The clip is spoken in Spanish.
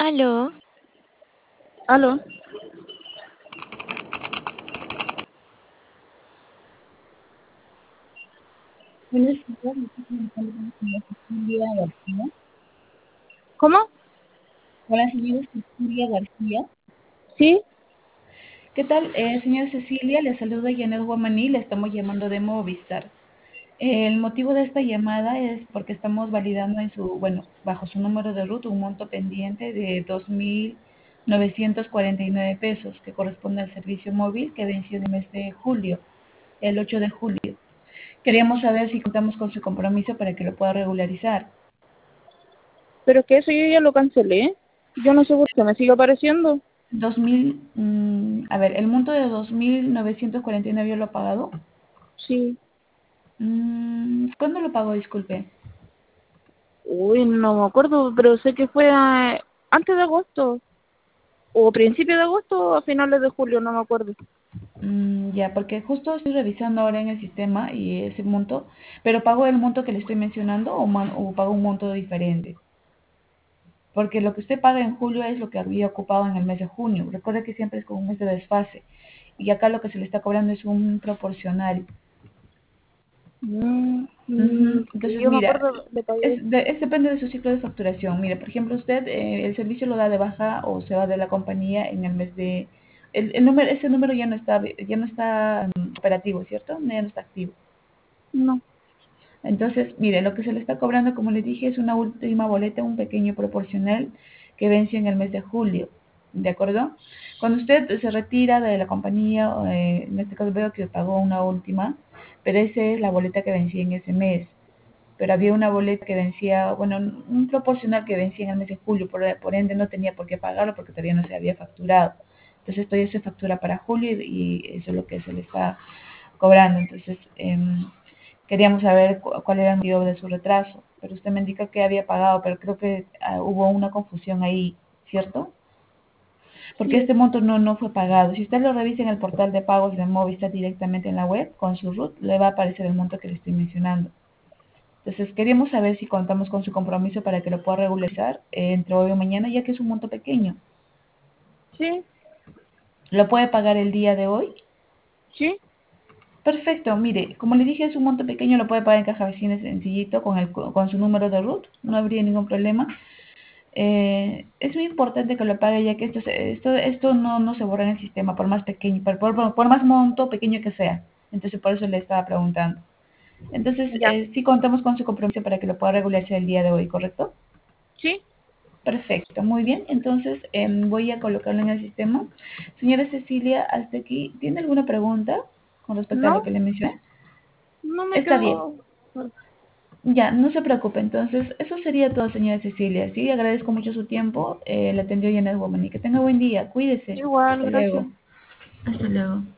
Aló, Aló, Buenos días, señora Cecilia García. ¿cómo? Hola, señora Cecilia García. Sí, ¿Qué tal? Señora Cecilia, le saluda Janet Guamaní, le estamos llamando de Movistar. El motivo de esta llamada es porque estamos validando bajo su número de ruta un monto pendiente de 2.949 pesos que corresponde al servicio móvil que venció en el mes de julio, el 8 de julio. Queríamos saber si contamos con su compromiso para que lo pueda regularizar. pero es que eso yo ya lo cancelé. Yo no sé por qué me sigue apareciendo. El monto de 2.949 yo lo he pagado. Sí. ¿Cuándo lo pagó? Disculpe. Uy, no me acuerdo, pero sé que fue antes de agosto, o principio de agosto, o a finales de julio, no me acuerdo. Ya, porque justo estoy revisando ahora en el sistema y ese monto, pero ¿pago el monto que le estoy mencionando o pago un monto diferente? Porque lo que usted paga en julio es lo que había ocupado en el mes de junio. Recuerde que siempre es con un mes de desfase. Y acá lo que se le está cobrando es un proporcional. Ujú. Sí, Entonces, yo me mira, acuerdo, le pagué. depende de su ciclo de facturación. Mire, por ejemplo, usted el servicio lo da de baja o se va de la compañía en el mes de... ese número ya no está operativo, ¿cierto? Ya no está activo. No. Entonces, mire, lo que se le está cobrando, como le dije, es una última boleta, un pequeño proporcional que vence en el mes de julio, ¿de acuerdo? Cuando usted se retira de la compañía, en este caso veo que pagó una última, pero esa es la boleta que vencía en ese mes. Pero había una boleta que vencía, bueno, un proporcional que vencía en el mes de julio, por ende no tenía por qué pagarlo porque todavía no se había facturado. Entonces, esto ya se factura para julio y eso es lo que se le está cobrando. Entonces, queríamos saber cuál era el motivo de su retraso, pero usted me indica que había pagado, pero creo que hubo una confusión ahí, ¿cierto? Porque Sí. este monto no fue pagado. Si usted lo revisa en el portal de pagos de Movistar directamente en la web, con su RUT, le va a aparecer el monto que le estoy mencionando. Entonces, queríamos saber si contamos con su compromiso para que lo pueda regularizar entre hoy o mañana, ya que es un monto pequeño. Sí, ¿Lo puede pagar el día de hoy? sí. Perfecto, mire, como le dije, es un monto pequeño, lo puede pagar en caja vecina sencillito con su número de RUT, no habría ningún problema. Es muy importante que lo pague ya que esto no se borra en el sistema, por más pequeño, por más monto pequeño que sea. Entonces, por eso le estaba preguntando. Entonces, Ya. sí contamos con su compromiso para que lo pueda regularse el día de hoy, ¿correcto? Sí. Perfecto, muy bien. Entonces, voy a colocarlo en el sistema. Señora Cecilia, hasta aquí, ¿tiene alguna pregunta con respecto a lo No, que le mencioné? no me Está bien. quedo. Ya, no se preocupe. Entonces, eso sería todo, señora Cecilia. Sí, agradezco mucho su tiempo. Le atendió Janet Woman y que tenga buen día. Cuídese. Igual, Hasta gracias. luego. Hasta luego.